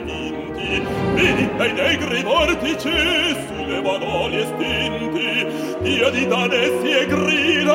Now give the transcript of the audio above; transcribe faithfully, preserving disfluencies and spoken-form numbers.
distinti, vedi dai negri vortici sulle magnolie stinti, via di danessi e grida